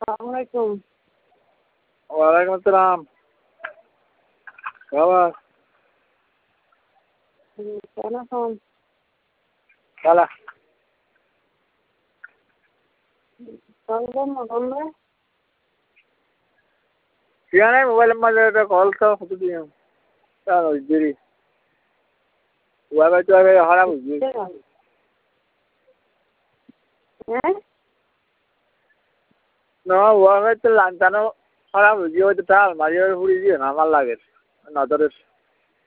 আসসালামাইকুম। ওয়ালাইকুম আসসালাম। বাবা কেমন আছেন? চালা বলবেন না বললে? ঠিকানায় মোবাইলের মাঝে একটা কল তো কত দিন দেরি ওয়াইফাই টোয়াইফাই হারা বুঝবি হ্যাঁ না ওয়াইফাই তো লাগানো হারা বুঝি ওই তো তার মাঝে ফুড়ি দিয়ে না আমার লাগে নজরের